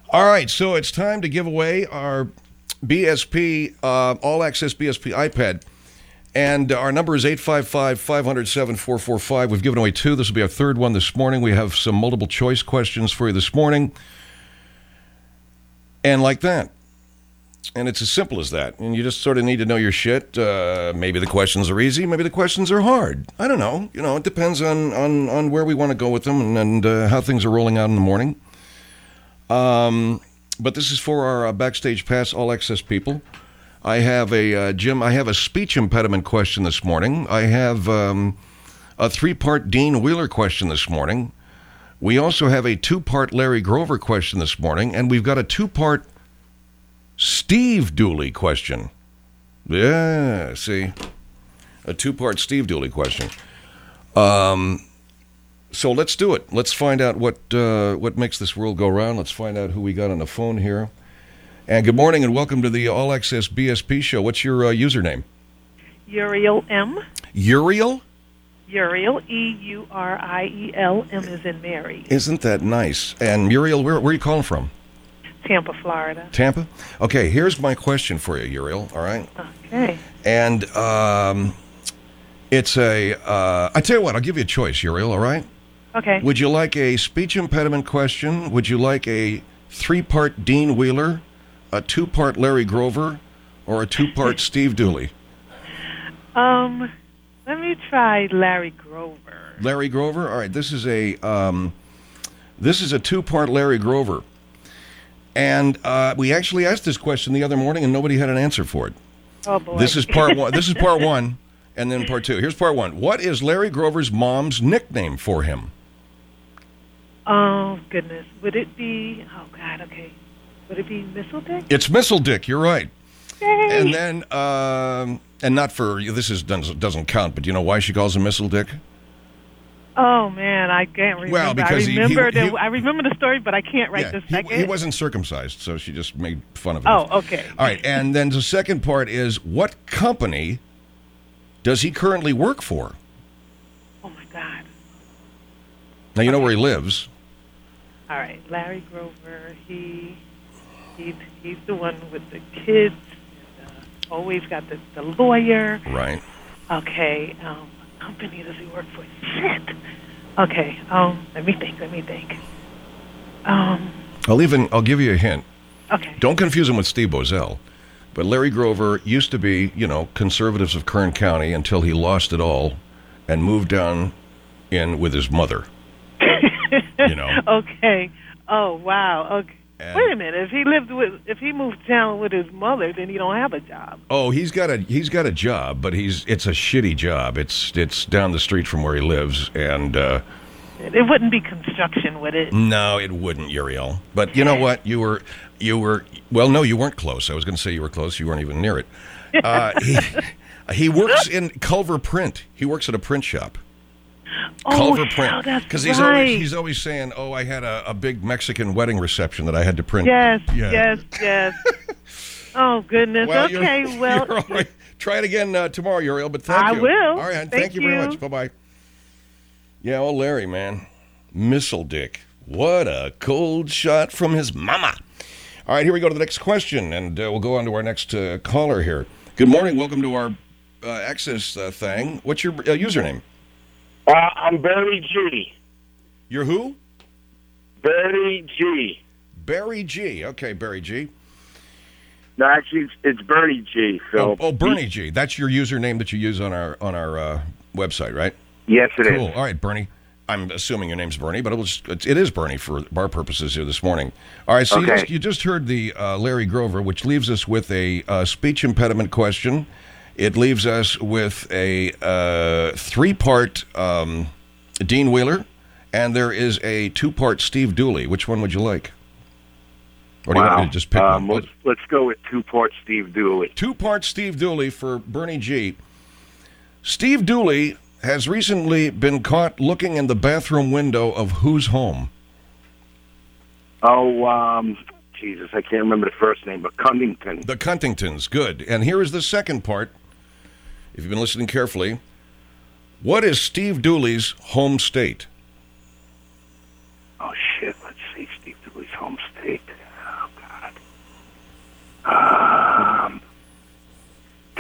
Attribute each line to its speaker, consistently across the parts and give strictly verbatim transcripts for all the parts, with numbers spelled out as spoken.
Speaker 1: All right, so it's time to give away our B S P, uh, All Access B S P iPad. And our number is eight five five, five zero zero, seven four four five. We've given away two. This will be our third one this morning. We have some multiple choice questions for you this morning. And like that. And it's as simple as that. And you just sort of need to know your shit. Uh, maybe the questions are easy. Maybe the questions are hard. I don't know. You know, it depends on, on, on where we want to go with them and, and uh, how things are rolling out in the morning. Um, but this is for our uh, Backstage Pass All Access people. I have a, uh, Jim, I have a speech impediment question this morning. I have um, a three-part Dean Wheeler question this morning. We also have a two-part Larry Grover question this morning. And we've got a two-part Steve Dooley question. Yeah, see? A two-part Steve Dooley question. Um... So let's do it. Let's find out what uh, what makes this world go round. Let's find out who we got on the phone here. And good morning and welcome to the All Access B S P show. What's your uh, username?
Speaker 2: Uriel M.
Speaker 1: Uriel?
Speaker 2: Uriel, E U R I E L, M is in Mary.
Speaker 1: Isn't that nice? And Uriel, where, where are you calling from?
Speaker 2: Tampa, Florida.
Speaker 1: Tampa? Okay, here's my question for you, Uriel, all right?
Speaker 2: Okay.
Speaker 1: And um, it's a, uh, I tell you what, I'll give you a choice, Uriel, all right?
Speaker 2: Okay.
Speaker 1: Would you like a speech impediment question? Would you like a three-part Dean Wheeler, a two-part Larry Grover, or a two-part Steve Dooley?
Speaker 2: Um, let me try Larry Grover.
Speaker 1: Larry Grover? All right, this is a um, this is a two-part Larry Grover. And uh, we actually asked this question the other morning, and nobody had an answer for it.
Speaker 2: Oh, boy.
Speaker 1: This is part one. This is part one, and then part two. Here's part one. What is Larry Grover's mom's nickname for him?
Speaker 2: Oh, goodness. Would it be... Oh, God, okay. Would it be Missile Dick?
Speaker 1: It's Missile Dick, you're right.
Speaker 2: Yay!
Speaker 1: And then, um, and not for... This is doesn't, doesn't count, but do you know why she calls him Missile Dick?
Speaker 2: Oh, man, I can't remember.
Speaker 1: Well, because
Speaker 2: I
Speaker 1: he-
Speaker 2: remember,
Speaker 1: he- he-
Speaker 2: the, I remember the story, but I can't right
Speaker 1: Yeah,
Speaker 2: this
Speaker 1: he,
Speaker 2: second.
Speaker 1: he wasn't circumcised, so she just made fun of him.
Speaker 2: Oh, okay.
Speaker 1: All right, and then the second part is, what company does he currently work for?
Speaker 2: Oh, my God.
Speaker 1: Now, you know where he lives.
Speaker 2: All right, Larry Grover, he, he he's the one with the kids, and, uh, always got the, the lawyer.
Speaker 1: Right.
Speaker 2: Okay, um, what company does he work for? Shit. Okay, um, let me think, let me think. Um,
Speaker 1: I'll even, I'll give you a hint.
Speaker 2: okay.
Speaker 1: Don't confuse him with Steve Bozell. But Larry Grover used to be, you know, conservatives of Kern County until he lost it all and moved down in with his mother. You know.
Speaker 2: Okay. Oh, wow. Okay.
Speaker 1: And-
Speaker 2: Wait a minute. If he lived with, if he moved down with his mother, then he don't have a job.
Speaker 1: Oh, he's got a he's got a job, but he's it's a shitty job. It's it's down the street from where he lives, and uh,
Speaker 2: It wouldn't be construction, would it?
Speaker 1: no, it wouldn't, Uriel. But you know what? You were you were well, no, you weren't close. I was going to say you were close. You weren't even near it. Uh, he he works in Culver Print. He works at a print shop.
Speaker 2: Oh,
Speaker 1: Culver
Speaker 2: hell,
Speaker 1: Print.
Speaker 2: that's
Speaker 1: Because he's
Speaker 2: right.
Speaker 1: always he's always saying, "Oh, I had a, a big Mexican wedding reception that I had to print."
Speaker 2: Yes,
Speaker 1: Yeah.
Speaker 2: yes, yes. Oh, goodness.
Speaker 1: Well, you're-
Speaker 2: okay, well.
Speaker 1: you're all right. Try it again uh, tomorrow, Uriel. But thank
Speaker 2: I
Speaker 1: you.
Speaker 2: will.
Speaker 1: All right, thank,
Speaker 2: Thank
Speaker 1: you very
Speaker 2: you.
Speaker 1: much. Bye bye. Yeah, old Larry, man, Missile Dick. What a cold shot from his mama. All right, here we go to the next question, and uh, we'll go on to our next uh, caller here. Good morning. Welcome to our uh, Access uh, thing. What's your uh, username?
Speaker 3: Uh, I'm Barry G.
Speaker 1: You're who?
Speaker 3: Barry G.
Speaker 1: Barry G. Okay, Barry G.
Speaker 3: No, actually, it's, it's Bernie G. Phil.
Speaker 1: Oh, oh, Bernie G. That's your username that you use on our on our uh, website, right?
Speaker 3: Yes, it is.
Speaker 1: Cool. All right, Bernie. I'm assuming your name's Bernie, but it was it is Bernie for our purposes here this morning. All right, so you,
Speaker 3: Okay.
Speaker 1: just, you just heard the uh, Larry Grover, which leaves us with a uh, speech impediment question. It leaves us with a uh, three-part um, Dean Wheeler, and there is a two-part Steve Dooley. Which one would you like? Or do you
Speaker 3: Wow.
Speaker 1: want me to just pick
Speaker 3: um,
Speaker 1: one?
Speaker 3: let's, let's go with two-part Steve Dooley.
Speaker 1: Two-part Steve Dooley for Bernie G. Steve Dooley has recently been caught looking in the bathroom window of whose home?
Speaker 3: Oh, um, Jesus, I can't remember the first name, but Cunnington.
Speaker 1: The Cuntingtons. Good. And here is the second part. If you've been listening carefully, what is Steve Dooley's home state?
Speaker 3: Oh, shit, let's see, Steve Dooley's home state.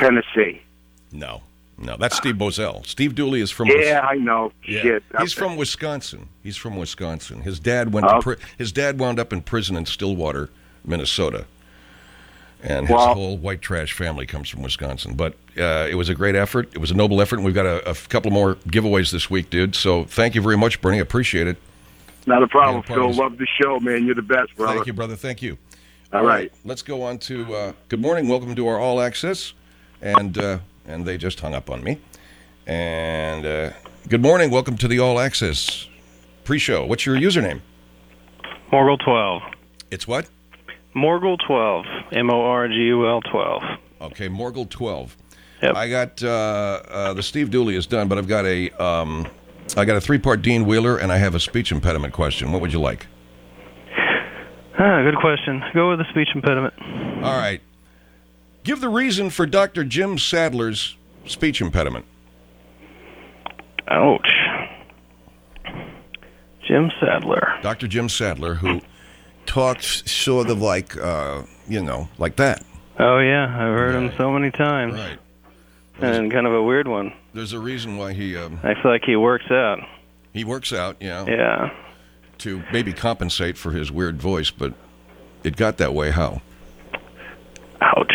Speaker 3: Tennessee.
Speaker 1: No, no, that's Steve Bozell. Steve Dooley is from.
Speaker 3: Yeah, I know.
Speaker 1: Yeah.
Speaker 3: Shit.
Speaker 1: He's
Speaker 3: Okay.
Speaker 1: from Wisconsin. He's from Wisconsin. His dad went. To
Speaker 3: Oh.
Speaker 1: pri- his dad wound up in prison in Stillwater, Minnesota, and his
Speaker 3: Wow.
Speaker 1: whole white trash family comes from Wisconsin. But uh, it was a great effort. It was a noble effort, and we've got a, a couple more giveaways this week, dude. So thank you very much, Bernie. Appreciate it.
Speaker 3: Not a problem,
Speaker 1: Yeah,
Speaker 3: Phil.
Speaker 1: parties.
Speaker 3: Love the show, man. You're the best, brother.
Speaker 1: Thank you, brother. Thank you.
Speaker 3: All right.
Speaker 1: Let's go on to uh, good morning. Welcome to our All Access, and uh, and they just hung up on me. And uh, good morning. Welcome to the All Access pre-show. What's your username?
Speaker 4: Morgul twelve.
Speaker 1: It's what?
Speaker 4: Morgul twelve. M O R G U L twelve.
Speaker 1: Okay, Morgul twelve.
Speaker 4: Yep.
Speaker 1: I got uh, uh, the Steve Dooley is done, but I've got a um, I got a three-part Dean Wheeler, and I have a speech impediment question. What would you like?
Speaker 4: Ah, good question. Go with the speech impediment.
Speaker 1: All right. Give the reason for Doctor Jim Sadler's speech impediment.
Speaker 4: Ouch. Jim Sadler.
Speaker 1: Doctor Jim Sadler, who talks sort of like, uh, you know, like that.
Speaker 4: Oh, yeah. I've heard him
Speaker 1: Right.
Speaker 4: so many times.
Speaker 1: Right.
Speaker 4: And kind of a weird one.
Speaker 1: There's a reason why he um,
Speaker 4: I feel like he works out.
Speaker 1: he works out, yeah,
Speaker 4: Yeah.
Speaker 1: to maybe compensate for his weird voice, but it got that way. How?
Speaker 4: Ouch.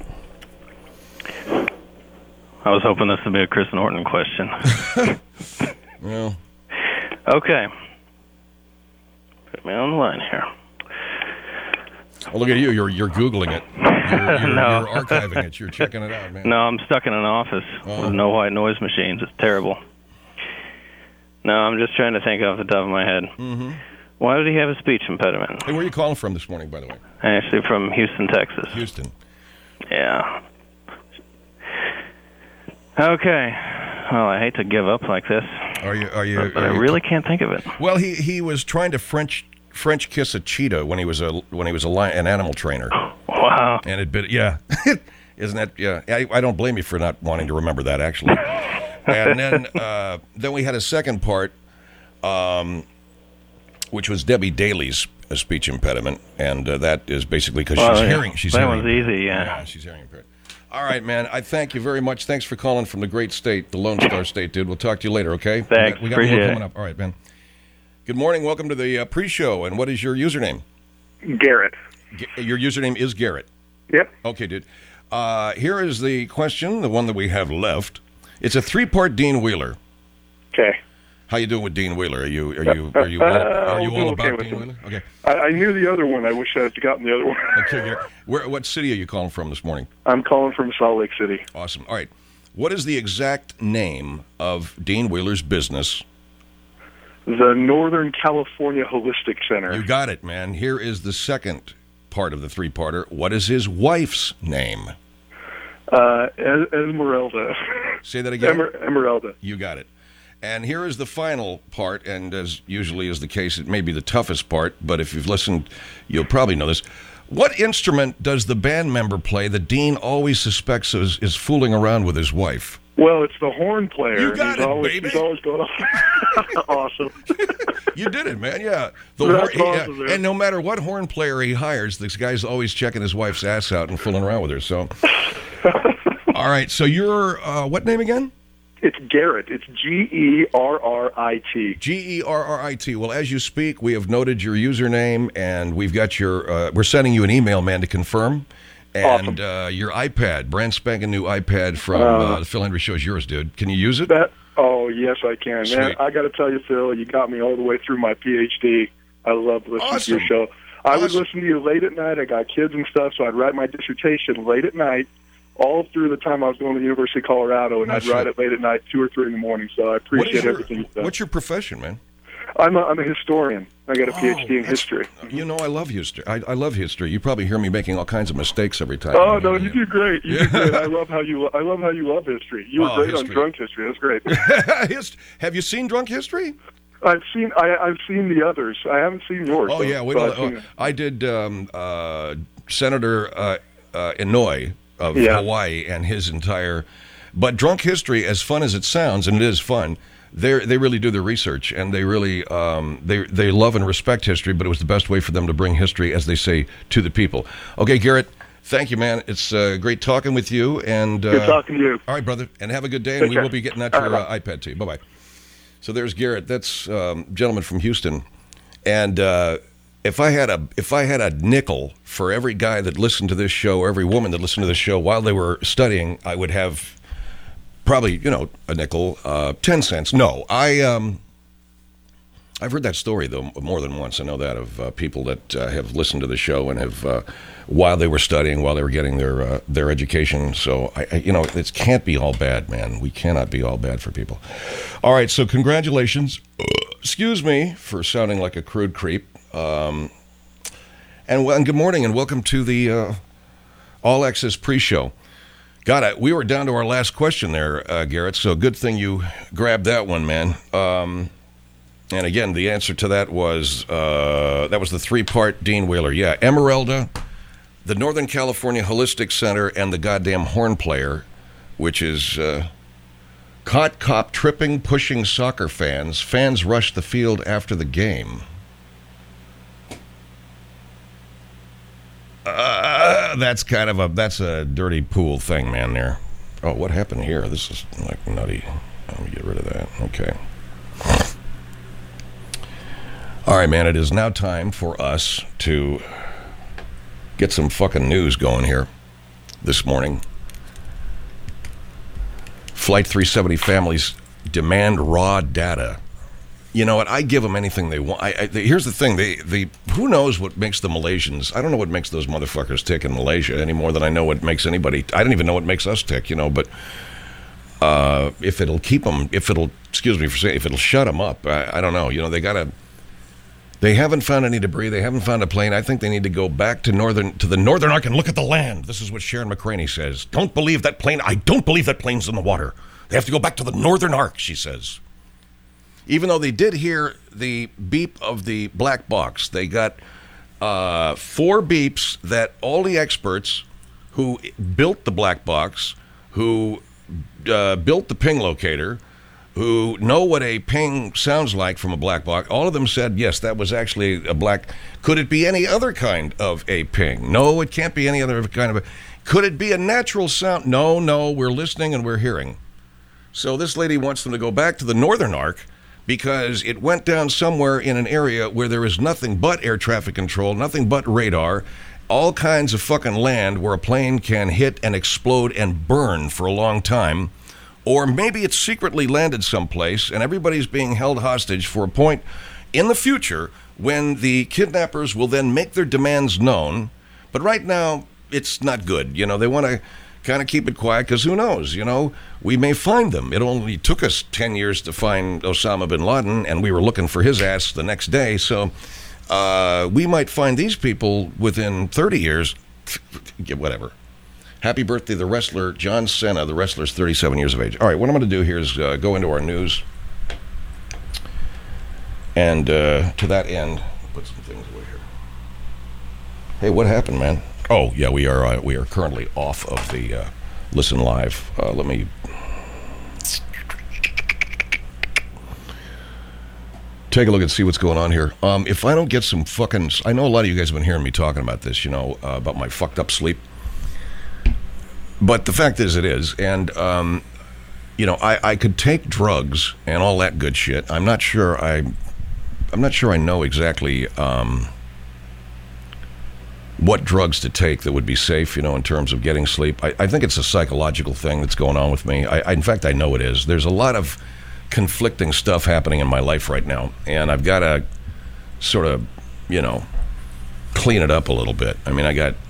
Speaker 4: I was hoping this would be a Chris Norton question.
Speaker 1: Well,
Speaker 4: Okay. Put me on the line here.
Speaker 1: oh, look at you. You're you're googling it. You're, you're,
Speaker 4: No.
Speaker 1: you're archiving it. You're checking it out, man.
Speaker 4: No, I'm stuck in an office
Speaker 1: Oh.
Speaker 4: with no white noise machines. It's terrible. No, I'm just trying to think off the top of my head.
Speaker 1: Mm-hmm.
Speaker 4: Why did he have a speech impediment?
Speaker 1: Hey, where are you calling from this morning, by the way?
Speaker 4: Actually, from Houston, Texas.
Speaker 1: Houston.
Speaker 4: Yeah. Okay. Well, I hate to give up like this,
Speaker 1: Are you? Are you?
Speaker 4: but, but I
Speaker 1: are you-
Speaker 4: really can't think of it.
Speaker 1: Well, he he was trying to French French kiss a cheetah when he was a when he was a lion, an animal trainer,
Speaker 4: Wow.
Speaker 1: and it bit. Yeah, isn't that? Yeah, I, I don't blame you for not wanting to remember that actually. And then uh, then we had a second part, um, which was Debbie Daly's uh, speech impediment, and uh, that is basically because
Speaker 4: Well,
Speaker 1: she's
Speaker 4: yeah.
Speaker 1: hearing. She's
Speaker 4: that
Speaker 1: hearing
Speaker 4: one's easy, yeah.
Speaker 1: Yeah, she's hearing impaired. All right, man. I thank you very much. Thanks for calling from the great state, the Lone Star State, dude. We'll talk to you later, okay?
Speaker 4: Thanks.
Speaker 1: We got, we got
Speaker 4: Appreciate
Speaker 1: more
Speaker 4: it.
Speaker 1: coming up. All right, man. Good morning. Welcome to the uh, pre-show. And what is your username?
Speaker 3: Garrett.
Speaker 1: G- your username is Garrett.
Speaker 3: Yep.
Speaker 1: Okay, dude. Uh, here is the question, the one that we have left. It's a three-part Dean Wheeler.
Speaker 3: Okay.
Speaker 1: How you doing with Dean Wheeler? Are you are you are you all, are you all
Speaker 3: okay
Speaker 1: about
Speaker 3: with
Speaker 1: Dean
Speaker 3: him.
Speaker 1: Wheeler? Okay.
Speaker 3: I, I knew the other one. I wish I had gotten the other one.
Speaker 1: Okay. Garrett. Where what city are you calling from this morning?
Speaker 3: I'm calling from Salt Lake City.
Speaker 1: Awesome. All right. What is the exact name of Dean Wheeler's business?
Speaker 3: The Northern California Holistic Center.
Speaker 1: You got it, man. Here is the second part of the three-parter. What is his wife's name?
Speaker 3: Uh, Es- Esmeralda.
Speaker 1: Say that again.
Speaker 3: Emer- Esmeralda.
Speaker 1: You got it. And here is the final part, and as usually is the case, it may be the toughest part, but if you've listened, you'll probably know this. What instrument does the band member play that Dean always suspects is, is fooling around with his wife?
Speaker 3: Well, it's the horn player.
Speaker 1: You
Speaker 3: and
Speaker 1: got
Speaker 3: he's
Speaker 1: it,
Speaker 3: always,
Speaker 1: baby.
Speaker 3: He's always going off. Awesome.
Speaker 1: You did it, man. Yeah. The
Speaker 3: That's
Speaker 1: horn,
Speaker 3: awesome,
Speaker 1: yeah.
Speaker 3: man.
Speaker 1: And no matter what horn player he hires, this guy's always checking his wife's ass out and fooling around with her. So, all right. So you're uh, what name again?
Speaker 3: It's Garrett. It's G E R R I T.
Speaker 1: G E R R I T. Well, as you speak, we have noted your username, and we've got your. Uh, we're sending you an email, man, to confirm. And
Speaker 3: Awesome.
Speaker 1: uh, your iPad, brand spanking new iPad from uh, the Phil Henry Show is yours, dude. Can you use it?
Speaker 3: That. Oh yes, I can.
Speaker 1: Sweet.
Speaker 3: Man, I got to tell you, Phil, you got me all the way through my P H D. I love listening to
Speaker 1: Awesome.
Speaker 3: your show. I would
Speaker 1: Awesome.
Speaker 3: listen to you late at night. I got kids and stuff, so I'd write my dissertation late at night, all through the time I was going to the University of Colorado, and
Speaker 1: No
Speaker 3: I'd
Speaker 1: shit.
Speaker 3: write it late at night, two or three in the morning. So I
Speaker 1: What is
Speaker 3: appreciate
Speaker 1: your,
Speaker 3: everything you've done.
Speaker 1: what's your profession, man?
Speaker 3: I'm a, I'm a historian. I got a
Speaker 1: Oh,
Speaker 3: P H D in
Speaker 1: that's-
Speaker 3: history.
Speaker 1: You know, I love history. I, I love history. You probably hear me making all kinds of mistakes every time.
Speaker 3: Oh no, you do great. You
Speaker 1: Yeah.
Speaker 3: do great. I love how you. I love how you love history. You were
Speaker 1: Oh,
Speaker 3: great
Speaker 1: history.
Speaker 3: on drunk history. That's great.
Speaker 1: Hist- Have you seen Drunk History?
Speaker 3: I've seen. I, I've seen the others. I haven't seen yours.
Speaker 1: Oh
Speaker 3: though,
Speaker 1: yeah, wait
Speaker 3: but
Speaker 1: till,
Speaker 3: I've seen
Speaker 1: oh,
Speaker 3: it.
Speaker 1: I did um, uh, Senator uh, uh, Inouye of
Speaker 3: Yeah.
Speaker 1: Hawaii and his entire. But Drunk History, as fun as it sounds, and it is fun, they they really do their research and they really um, they they love and respect history. But it was the best way for them to bring history, as they say, to the people. Okay, Garrett, Thank you, man. It's uh, great talking with you. And uh,
Speaker 3: Good talking to you.
Speaker 1: All right, brother, and have a good day.
Speaker 3: Take
Speaker 1: And we
Speaker 3: care.
Speaker 1: will be getting that
Speaker 3: All
Speaker 1: your
Speaker 3: right,
Speaker 1: uh, iPad to you. Bye bye. So there's Garrett. That's um, a gentleman from Houston, and. Uh, If I had a if I had a nickel for every guy that listened to this show, or every woman that listened to this show while they were studying, I would have probably, you know, a nickel, uh, ten cents. No, I um, I've heard that story though more than once. I know that of uh, people that uh, have listened to the show and have uh, while they were studying, while they were getting their uh, their education. So I, I, you know, it can't be all bad, man. We cannot be all bad for people. All right, so congratulations. Excuse me for sounding like a crude creep. Um, and, and good morning and welcome to the uh, All Access pre-show. God, I, we were down to our last question there, uh, Garrett, so good thing you grabbed that one, man. Um, and again, the answer to that was, uh, that was the three-part Dean Wheeler. Yeah, Emeralda, the Northern California Holistic Center, and the goddamn horn player, which is... Uh, caught cop tripping, pushing soccer fans. Fans rushed the field after the game. Uh, that's kind of a, that's a dirty pool thing, man, there. Oh, what happened here? This is like nutty. Let me get rid of that. Okay. All right, man, it is now time for us to get some fucking news going here this morning. Flight three seventy families demand raw data. You know what? I give them anything they want. I, I, here's the thing: they, they, who knows what makes the Malaysians? I don't know what makes those motherfuckers tick in Malaysia any more than I know what makes anybody. I don't even know what makes us tick, you know. But uh, if it'll keep them, if it'll, excuse me for saying, if it'll shut them up, I, I don't know. You know, they gotta. They haven't found any debris. They haven't found a plane. I think they need to go back to northern to the Northern Arc and look at the land. This is what Sharon McCraney says. Don't believe that plane. I don't believe that plane's in the water. They have to go back to the Northern Arc, she says. Even though they did hear the beep of the black box, they got uh, four beeps that all the experts who built the black box, who uh, built the ping locator, who know what a ping sounds like from a black box, all of them said, yes, that was actually a black. Could it be any other kind of a ping? No, it can't be any other kind of a. Could it be a natural sound? No, no, we're listening and we're hearing. So this lady wants them to go back to the Northern Arc because it went down somewhere in an area where there is nothing but air traffic control, nothing but radar, all kinds of fucking land where a plane can hit and explode and burn for a long time. Or maybe it's secretly landed someplace and everybody's being held hostage for a point in the future when the kidnappers will then make their demands known. But right now, it's not good. You know, they want to kind of keep it quiet because who knows, you know, we may find them. It only took us ten years to find Osama bin Laden, and we were looking for his ass the next day. So uh, we might find these people within thirty years. Whatever. Happy birthday, the wrestler, John Cena. The wrestler's thirty-seven years of age. All right, what I'm going to do here is uh, go into our news. And uh, to that end, put some things away here. Hey, what happened, man? Oh, yeah, we are uh, we are currently off of the uh, Listen Live. Uh, let me... take a look and see what's going on here. Um, if I don't get some fucking... I know a lot of you guys have been hearing me talking about this, you know, uh, about my fucked up sleep. But the fact is it is. And, um, you know, I, I could take drugs and all that good shit. I'm not sure I... I'm not sure I know exactly... Um, what drugs to take that would be safe, you know, in terms of getting sleep. I, I think it's a psychological thing that's going on with me. I, I, in fact, I know it is. There's a lot of conflicting stuff happening in my life right now, and I've got to sort of, you know, clean it up a little bit. I mean, I got...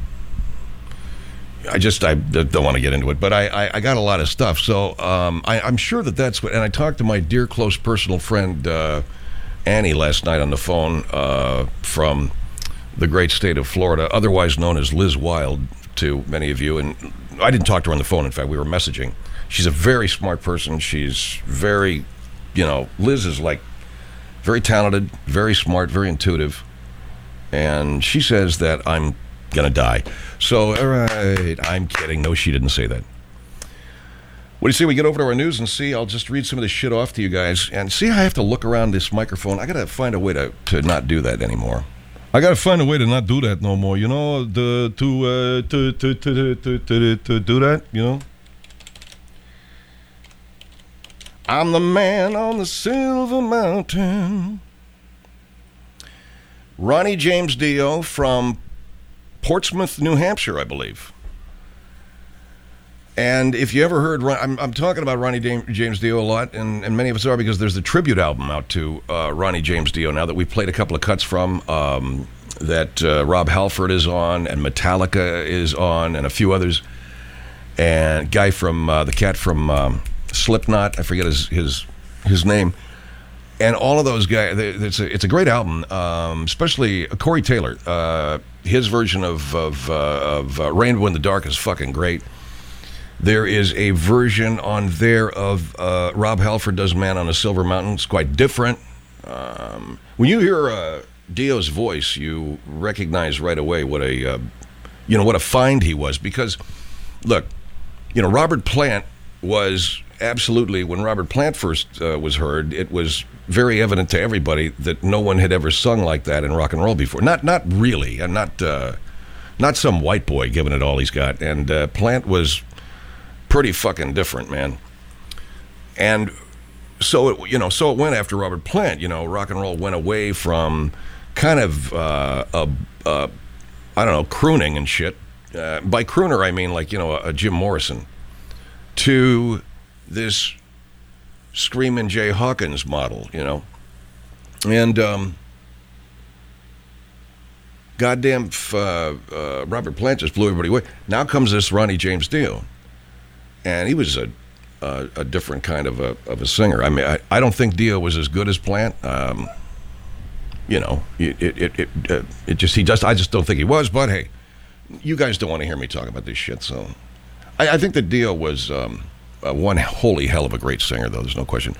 Speaker 1: I just, I don't want to get into it, but I, I, I got a lot of stuff. So um, I, I'm sure that that's what... And I talked to my dear, close, personal friend, uh, Annie, last night on the phone uh, from... the great state of Florida, otherwise known as Liz Wild to many of you. And I didn't talk to her on the phone. In fact, we were messaging. She's a very smart person. She's very, you know, Liz is like very talented, very smart, very intuitive. And she says that I'm going to die. So, all right, I'm kidding. No, she didn't say that. What do you say we get over to our news and see? I'll just read some of this shit off to you guys. And see how I have to look around this microphone? I got to find a way to, to not do that anymore. I gotta find a way to not do that no more. You know, the to uh, to, to, to, to, to to do that. You know, I'm the man on the Silver Mountain. Ronnie James Dio from Portsmouth, New Hampshire, I believe. And if you ever heard, I'm, I'm talking about Ronnie James Dio a lot, and, and many of us are because there's the tribute album out to uh, Ronnie James Dio now that we've played a couple of cuts from, um, that uh, Rob Halford is on, and Metallica is on, and a few others. And guy from, uh, the cat from um, Slipknot, I forget his, his, his name. And all of those guys, it's a, it's a great album, um, especially Corey Taylor. Uh, his version of, of, uh, of uh, Rainbow in the Dark is fucking great. There is a version on there of uh, Rob Halford does Man on a Silver Mountain. It's quite different. Um, when you hear uh, Dio's voice, you recognize right away what a, uh, you know, what a find he was. Because, look, you know, Robert Plant was absolutely, when Robert Plant first uh, was heard, it was very evident to everybody that no one had ever sung like that in rock and roll before. Not, not really, and not, uh, not some white boy giving it all he's got. And uh, Plant was pretty fucking different, man. And so it, you know, so it went after Robert Plant. You know, rock and roll went away from kind of uh, a, a, I don't know, crooning and shit. Uh, by crooner, I mean like, you know, a, a Jim Morrison, to this Screamin' Jay Hawkins model, you know. And um, goddamn uh, uh, Robert Plant just blew everybody away. Now comes this Ronnie James Dio. And he was a, a a different kind of a of a singer. I mean, I, I don't think Dio was as good as Plant. Um, you know, it it it it, uh, it just he just I just don't think he was. But hey, you guys don't want to hear me talk about this shit, so I, I think that Dio was um, uh, one holy hell of a great singer, though. There's no question.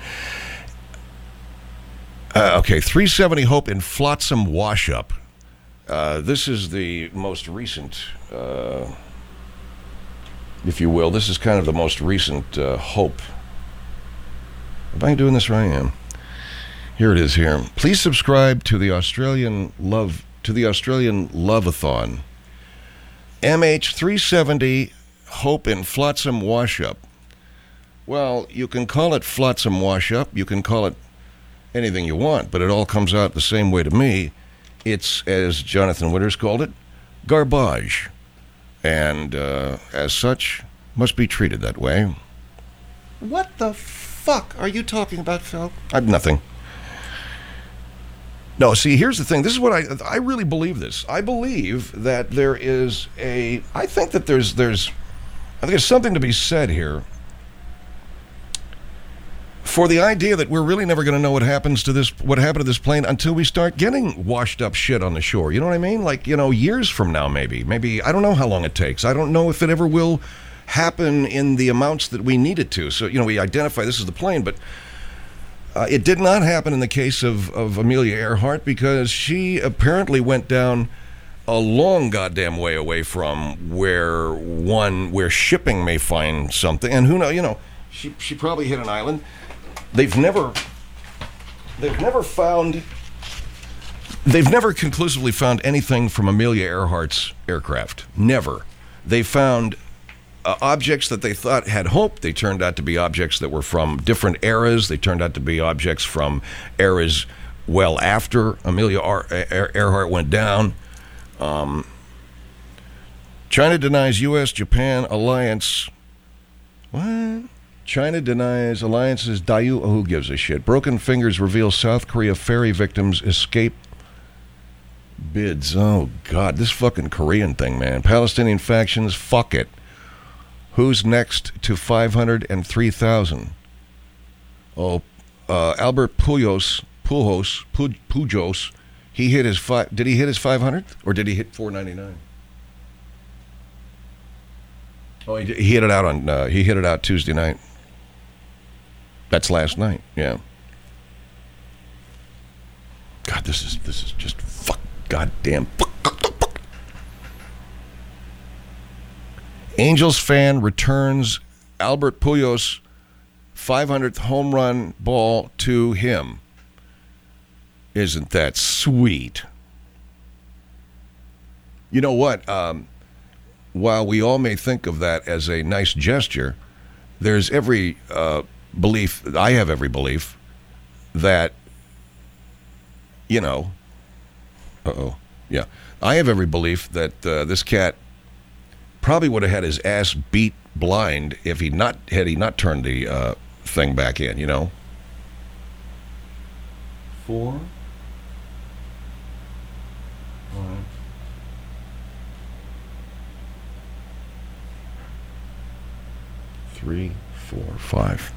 Speaker 1: Uh, okay, three seventy Hope in Flotsam Washup. Uh, this is the most recent. Uh, If you will, this is kind of the most recent uh, hope. Am I doing this right? I am. Here it is. Here, please subscribe to the Australian Love to the Australian Loveathon. M H three seventy Hope in Flotsam Washup. Well, you can call it Flotsam Washup. You can call it anything you want, but it all comes out the same way to me. It's, as Jonathan Winters called it, garbage. And uh, as such, must be treated that way. What the fuck are you talking about, Phil? I'm nothing. No, see, here's the thing. This is what I I really believe this. I believe that there is a. I think that there's there's. I think there's something to be said here for the idea that we're really never going to know what happens to this, what happened to this plane until we start getting washed up shit on the shore. You know what I mean? Like, you know, years from now, maybe. Maybe, I don't know how long it takes. I don't know if it ever will happen in the amounts that we need it to. So, you know, we identify this is the plane, but uh, it did not happen in the case of, of Amelia Earhart because she apparently went down a long goddamn way away from where one, where shipping may find something. And who knows, you know, she she probably hit an island. They've never, they've never found, they've never conclusively found anything from Amelia Earhart's aircraft. Never. They found uh, objects that they thought had hope. They turned out to be objects that were from different eras. They turned out to be objects from eras well after Amelia Ar- Ear- Earhart went down. Um, China denies U S Japan alliance. What? China denies alliances. Daewoo, oh, who gives a shit? Broken fingers reveal South Korea ferry victims escape bids. Oh, God, this fucking Korean thing, man. Palestinian factions, fuck it. Who's next to five hundred three thousand? Oh, uh, Albert Pujos, Pujos, Pujos, he hit his five, did he hit his five hundredth? Or did he hit four ninety-nine? Oh, he, he hit it out on, uh, he hit it out Tuesday night. That's last night, yeah. God, this is this is just fuck, goddamn fuck, fuck, fuck. Angels fan returns Albert Pujos' five hundredth home run ball to him. Isn't that sweet? You know what? Um, while we all may think of that as a nice gesture, there's every uh, belief, I have every belief, that, you know, uh-oh, yeah. I have every belief that uh, this cat probably would have had his ass beat blind if he not had he not turned the uh, thing back in, you know. Four. Five. Three, four, five.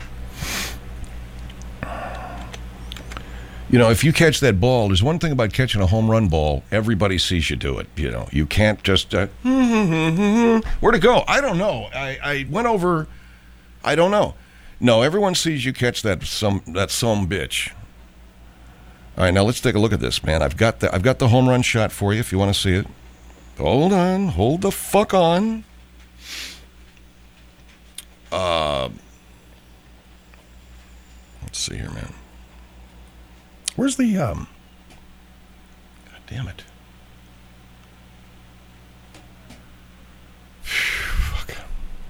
Speaker 1: You know, if you catch that ball, there's one thing about catching a home run ball. Everybody sees you do it. You know, you can't just, uh, where'd it go? I don't know. I, I went over, I don't know. No, everyone sees you catch that some that some bitch. All right, now let's take a look at this, man. I've got the I've got the home run shot for you if you want to see it. Hold on, hold the fuck on. Uh, let's see here, man. Where's the, um, God damn it. Fuck. Do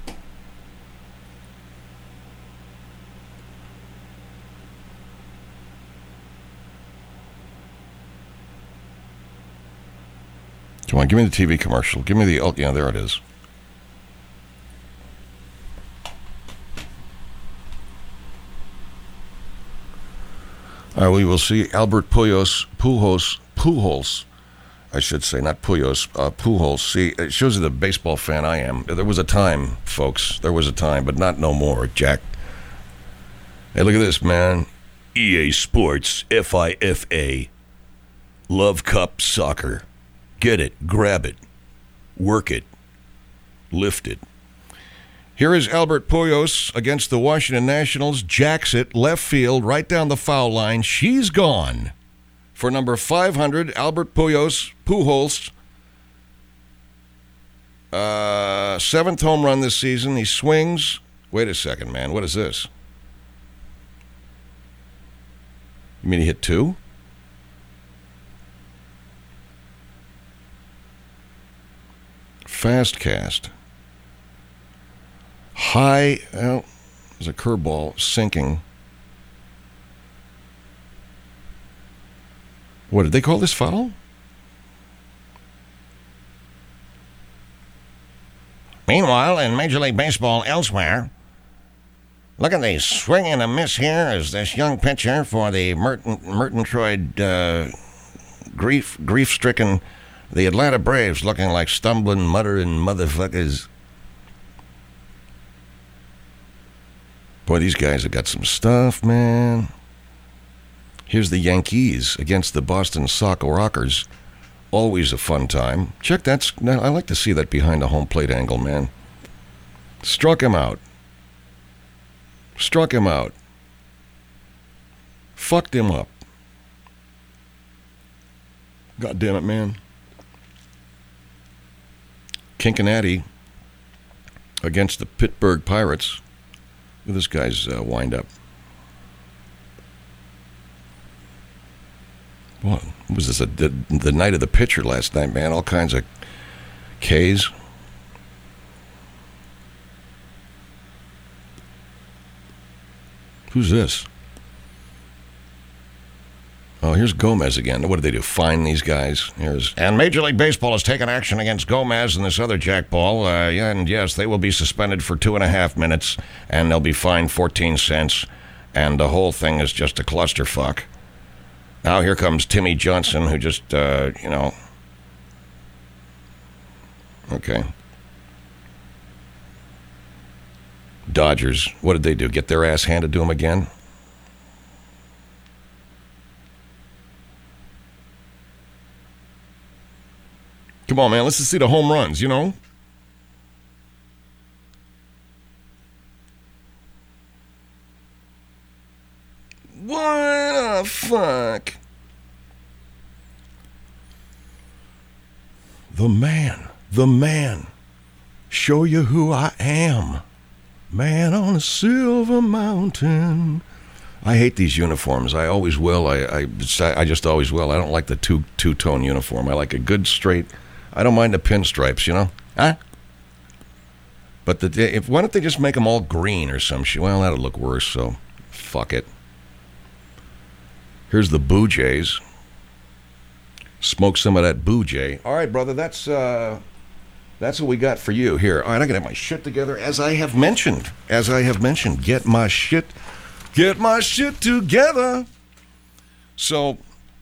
Speaker 1: you want to give me the T V commercial? Give me the, oh, yeah, there it is. Uh, we will see Albert Pujols, Pujols, Pujols, I should say, not Pujols, uh, Pujols. See, it shows you the baseball fan I am. There was a time, folks. There was a time, but not no more, Jack. Hey, look at this, man. E A Sports, F I F A. Love Cup Soccer. Get it, grab it, work it, lift it. Here is Albert Pujols against the Washington Nationals. Jacks it, left field, right down the foul line. She's gone. For number five hundred, Albert Pujols, Pujols. Uh, seventh home run this season. He swings. Wait a second, man. What is this? You mean he hit two? Fast cast. High, well, there's a curveball sinking. What did they call this foul? Meanwhile, in Major League Baseball elsewhere, look at the swing and a miss here as this young pitcher for the Merton, Mertontroid uh, grief, grief-stricken, the Atlanta Braves looking like stumbling, muttering motherfuckers. Boy, these guys have got some stuff, man. Here's the Yankees against the Boston Sock Rockers. Always a fun time. Check that. I like to see that behind the home plate angle, man. Struck him out. Struck him out. Fucked him up. God damn it, man. Cincinnati against the Pittsburgh Pirates. Look at this guy's uh, wind up. What was this? A, the, the night of the pitcher last night, man. All kinds of K's. Who's this? Oh, here's Gomez again. What did they do? Fine these guys? Here's and Major League Baseball has taken action against Gomez and this other jackball. Uh, yeah, and yes, they will be suspended for two and a half minutes, and they'll be fined fourteen cents. And the whole thing is just a clusterfuck. Now here comes Timmy Johnson, who just, uh, you know, okay. Dodgers. What did they do? Get their ass handed to them again? Come on, man. Let's just see the home runs, you know? What the fuck? The man. The man. Show you who I am. Man on a silver mountain. I hate these uniforms. I always will. I, I, I just always will. I don't like the two, two-tone uniform. I like a good straight... I don't mind the pinstripes, you know? Huh? But the if why don't they just make them all green or some shit? Well, that'll look worse, so fuck it. Here's the Boo Jays. Smoke some of that Boo Jay. All right, brother, that's uh, that's what we got for you here. All right, I gotta have my shit together, as I have mentioned. As I have mentioned, get my shit, get my shit together. So.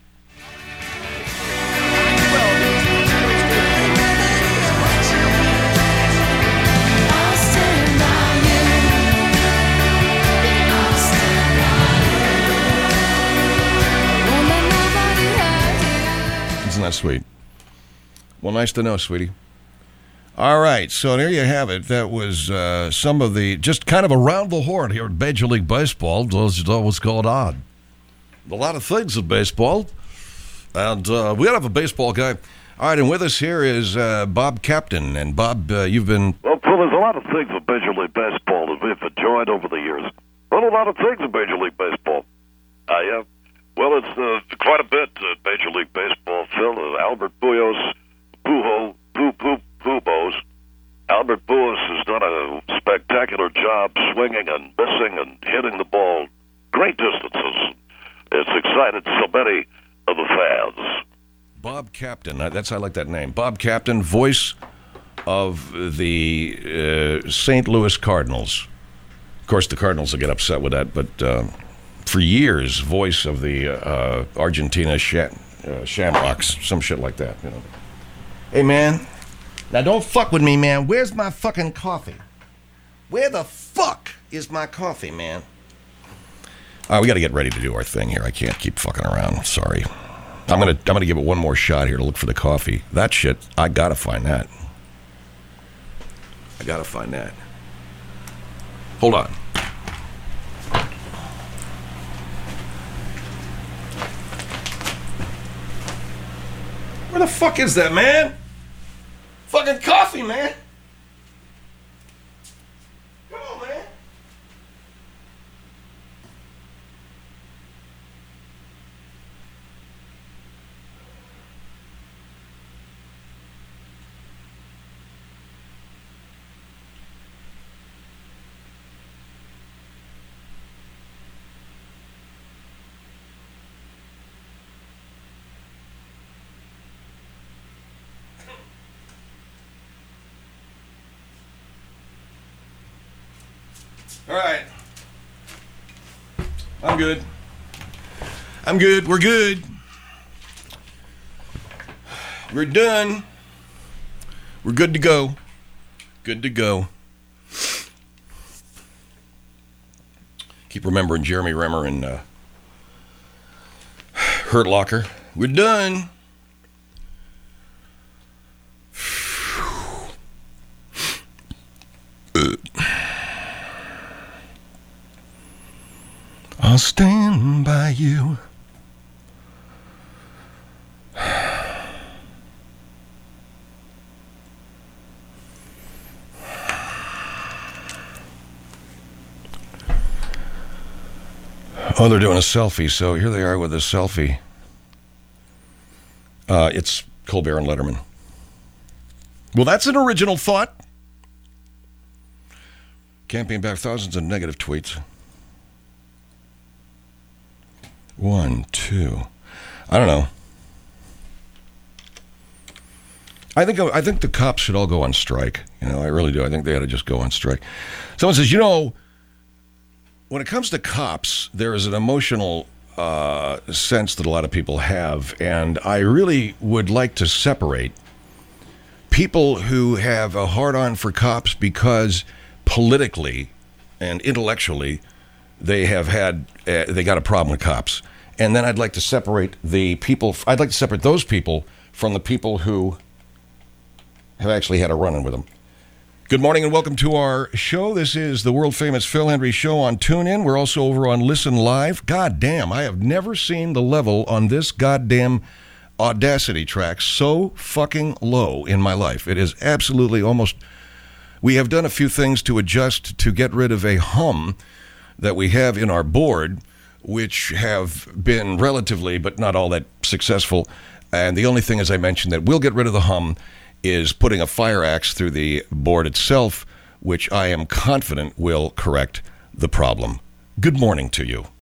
Speaker 1: Isn't that sweet? Well, nice to know, sweetie. All right, so there you have it. That was uh, some of the, just kind of around the horn here at Major League Baseball. Those are what's going on. A lot of things in baseball. And uh, we have a baseball guy. All right, and with us here is uh, Bob Captain. And Bob, uh, you've been...
Speaker 5: Well, Phil, there's a lot of things in Major League Baseball that we've enjoyed over the years. Well, a lot of things in Major League Baseball. I uh, Well, it's uh, quite a bit uh, Major League Baseball, Phil. Uh, Albert Pujols, Pujo, Pu Pu Pubos. Albert Pujols has done a spectacular job swinging and missing and hitting the ball great distances. It's excited so many of the fans.
Speaker 1: Bob Captain, that's I like that name. Bob Captain, voice of the uh, Saint Louis Cardinals. Of course, the Cardinals will get upset with that, but uh, for years, voice of the uh, Argentina Sham- uh, Shamrocks, some shit like that. You know. Hey, man. Now, don't fuck with me, man. Where's my fucking coffee? Where the fuck is my coffee, man? All right, we got to get ready to do our thing here. I can't keep fucking around. Sorry. I'm gonna I'm gonna give it one more shot here to look for the coffee. That shit, I gotta find that. I gotta find that. Hold on. Where the fuck is that, man? Fucking coffee, man. Come on, man. All right. I'm good. I'm good. We're good. We're done. We're good to go. Good to go. Keep remembering Jeremy Renner and uh, Hurt Locker. We're done. I'll stand by you. Oh, they're doing a selfie, so here they are with a selfie. Uh, it's Colbert and Letterman. Well, that's an original thought. Campaign back thousands of negative tweets. One, two. I don't know. I think I think the cops should all go on strike. You know, I really do. I think they ought to just go on strike. Someone says, you know, when it comes to cops, there is an emotional uh, sense that a lot of people have, and I really would like to separate people who have a hard-on for cops because politically and intellectually they have had, uh, they got a problem with cops. And then I'd like to separate the people, I'd like to separate those people from the people who have actually had a run-in with them. Good morning and welcome to our show. This is the world-famous Phil Hendrie Show on TuneIn. We're also over on Listen Live. God damn, I have never seen the level on this goddamn Audacity track so fucking low in my life. It is absolutely almost... We have done a few things to adjust to get rid of a hum that we have in our board, which have been relatively, but not all that successful. And the only thing, as I mentioned, that will get rid of the hum is putting a fire axe through the board itself, which I am confident will correct the problem. Good morning to you.